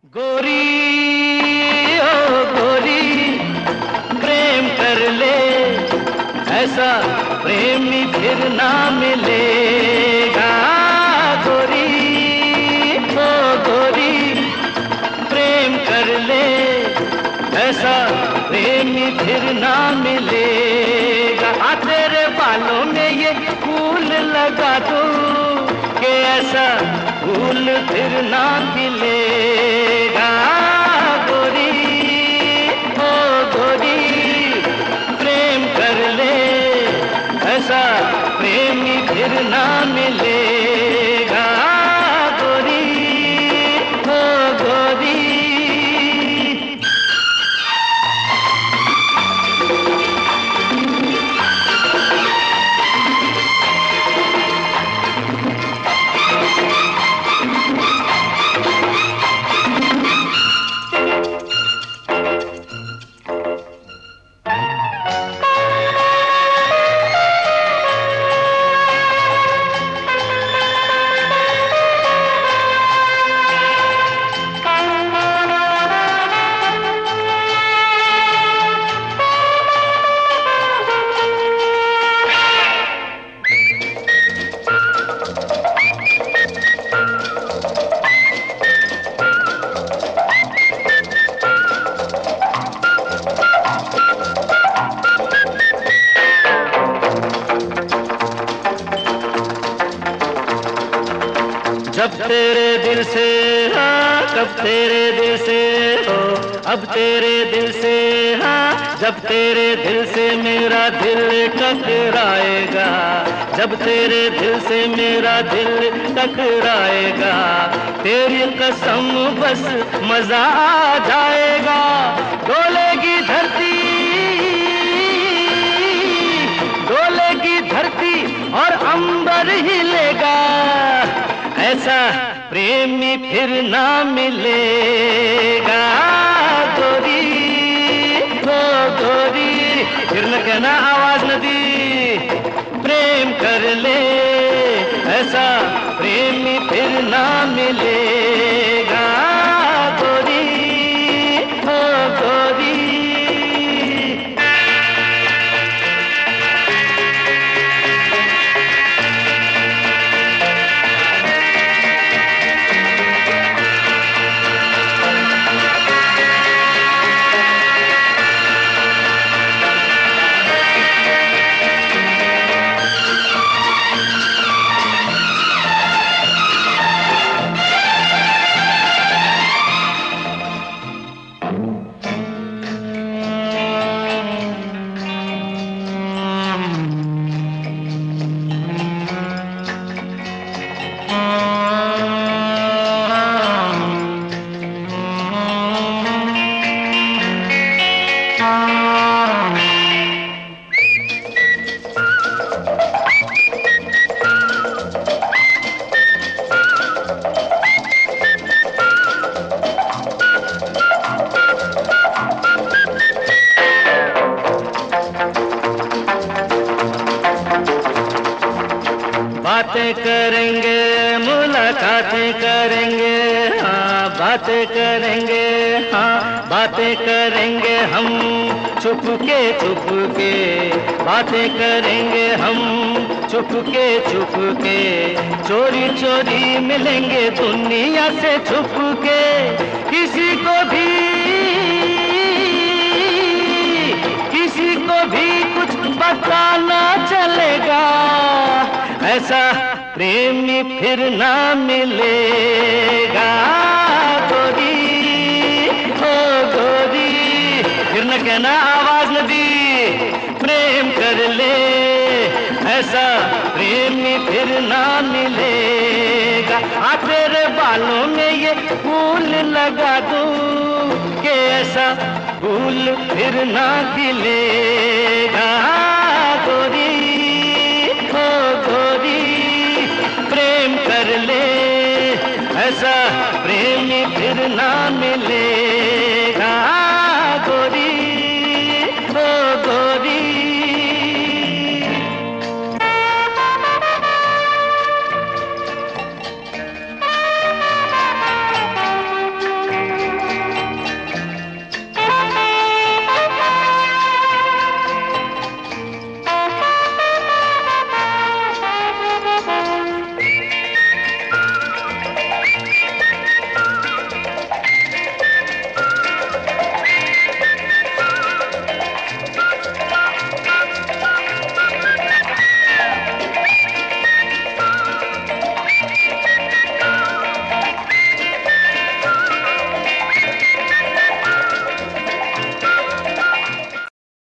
गोरी ओ गोरी प्रेम कर ले, ऐसा प्रेमी फिर ना मिलेगा। गोरी ओ गोरी प्रेम कर ले, ऐसा प्रेमी फिर ना मिलेगा। आ तेरे बालों में ये फूल लगा दूं कि ऐसा फूल फिर ना खिलेगा। गोरी ओ गोरी प्रेम कर ले, ऐसा प्रेमी फिर ना मिलेगा। गोरी ओ गोरी जब तेरे दिल से हाँ, कब तेरे दिल से हो, अब तेरे दिल से हाँ, जब तेरे दिल से मेरा दिल टकराएगा, जब तेरे दिल से मेरा दिल टकराएगा, तेरी कसम बस मजा आ जाएगा। डोलेगी धरती, डोलेगी धरती और अंबर हिलेगा, ऐसा प्रेमी फिर ना मिलेगा। गोरी ओ गोरी फिर न कहना आवाज न दी, प्रेम कर ले, ऐसा प्रेमी फिर ना मिलेगा। गोरी ओ गोरी बातें करेंगे, मुलाकातें करेंगे, हाँ बातें करेंगे, हाँ बातें करेंगे हम छुप के, बातें करेंगे हम छुप के, चोरी चोरी मिलेंगे दुनिया से छुप के। किसी को भी कुछ पता ना चलेगा, ऐसा प्रेमी फिर ना मिलेगा। गोरी ओ गोरी फिर न कहना आवाज न दी, प्रेम कर ले, ऐसा प्रेमी फिर ना मिलेगा। आ तेरे बालों में ये फूल लगा दूं कि ऐसा फूल फिर ना खिलेगा। गोरी ओ गोरी प्रेम कर ले, ऐसा प्रेमी फिर ना मिले।